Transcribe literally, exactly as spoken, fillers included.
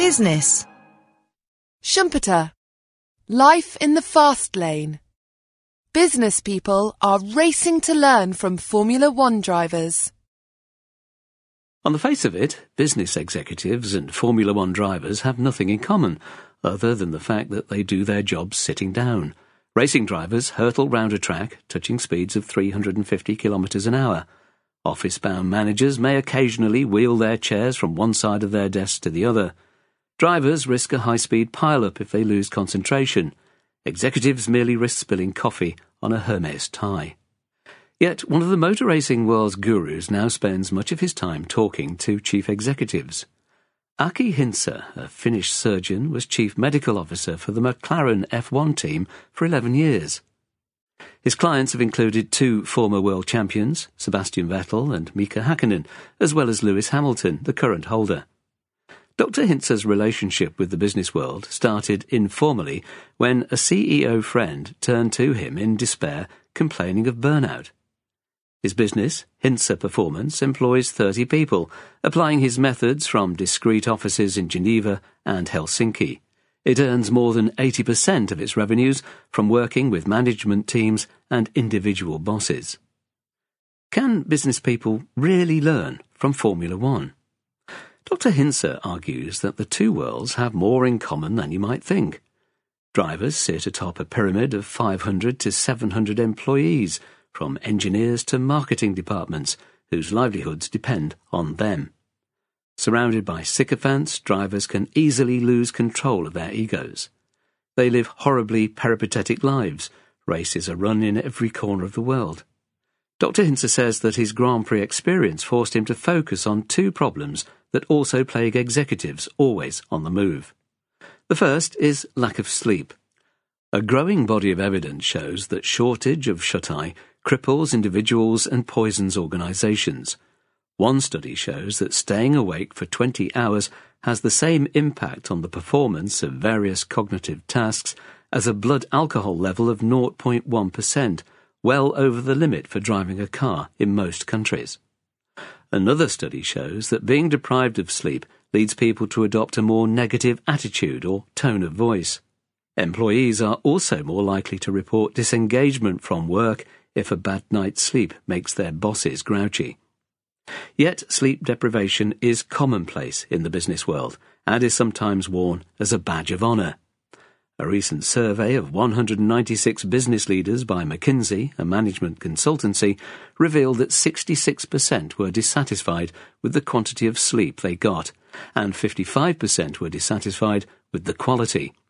Business. Schumpeter. Life in the fast lane. Business people are racing to learn from Formula One drivers. On the face of it, business executives and Formula One drivers have nothing in common, other than the fact that they do their jobs sitting down. Racing drivers hurtle round a track, touching speeds of three hundred fifty kilometres an hour. Office-bound managers may occasionally wheel their chairs from one side of their desk to the other. Drivers risk a high-speed pile-up if they lose concentration. Executives merely risk spilling coffee on a Hermes tie. Yet one of the motor racing world's gurus now spends much of his time talking to chief executives. Aki Hintsa, a Finnish surgeon, was chief medical officer for the McLaren F one team for eleven years. His clients have included two former world champions, Sebastian Vettel and Mika Hakkinen, as well as Lewis Hamilton, the current holder. Doctor Hintsa's relationship with the business world started informally when a C E O friend turned to him in despair, complaining of burnout. His business, Hintsa Performance, employs thirty people, applying his methods from discreet offices in Geneva and Helsinki. It earns more than eighty percent of its revenues from working with management teams and individual bosses. Can business people really learn from Formula One? Doctor Hintsa argues that the two worlds have more in common than you might think. Drivers sit atop a pyramid of five hundred to seven hundred employees, from engineers to marketing departments, whose livelihoods depend on them. Surrounded by sycophants, drivers can easily lose control of their egos. They live horribly peripatetic lives. Races are run in every corner of the world. Doctor Hintsa says that his Grand Prix experience forced him to focus on two problems that also plague executives always on the move. The first is lack of sleep. A growing body of evidence shows that shortage of shut-eye cripples individuals and poisons organisations. One study shows that staying awake for twenty hours has the same impact on the performance of various cognitive tasks as a blood alcohol level of zero point one percent, well over the limit for driving a car in most countries. Another study shows that being deprived of sleep leads people to adopt a more negative attitude or tone of voice. Employees are also more likely to report disengagement from work if a bad night's sleep makes their bosses grouchy. Yet sleep deprivation is commonplace in the business world and is sometimes worn as a badge of honour. A recent survey of one hundred ninety-six business leaders by McKinsey, a management consultancy, revealed that sixty-six percent were dissatisfied with the quantity of sleep they got, and fifty-five percent were dissatisfied with the quality.